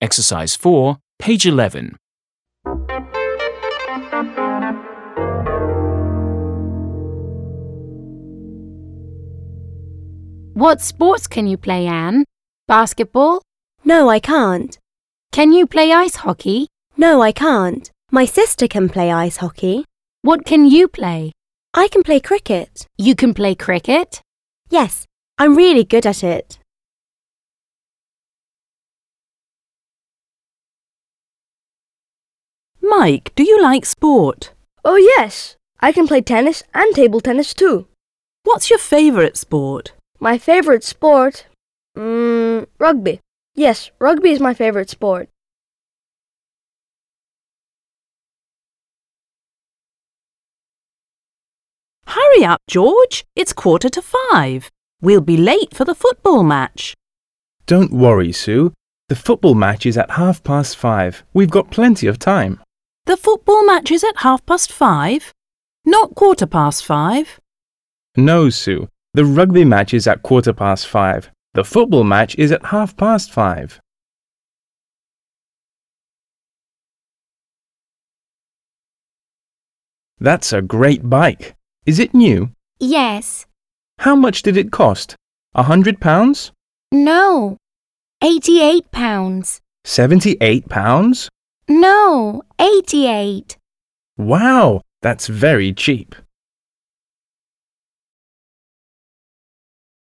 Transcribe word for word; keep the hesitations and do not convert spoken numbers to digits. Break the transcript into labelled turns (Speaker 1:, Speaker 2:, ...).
Speaker 1: Exercise four, page eleven.
Speaker 2: What sports can you play, Anne? Basketball?
Speaker 3: No, I can't.
Speaker 2: Can you play ice hockey?
Speaker 3: No, I can't. My sister can play ice hockey.
Speaker 2: What can you play?
Speaker 3: I can play cricket.
Speaker 2: You can play cricket?
Speaker 3: Yes, I'm really good at it.
Speaker 4: Mike, do you like sport?
Speaker 5: Oh yes, I can play tennis and table tennis too.
Speaker 4: What's your favourite sport?
Speaker 5: My favourite sport? Mm, rugby. Yes, rugby is my favourite sport.
Speaker 4: Hurry up, George. It's quarter to five. We'll be late for the football match.
Speaker 6: Don't worry, Sue. The football match is at half past five. We've got plenty of time.
Speaker 4: The football match is at half past five? Not quarter past five?
Speaker 6: No, Sue. The rugby match is at quarter past five. The football match is at half past five. That's a great bike. Is it new?
Speaker 2: Yes.
Speaker 6: How much did it cost? A hundred pounds?
Speaker 2: No. Eighty-eight pounds.
Speaker 6: Seventy-eight pounds?
Speaker 2: No, eighty-eight.
Speaker 6: Wow, that's very cheap.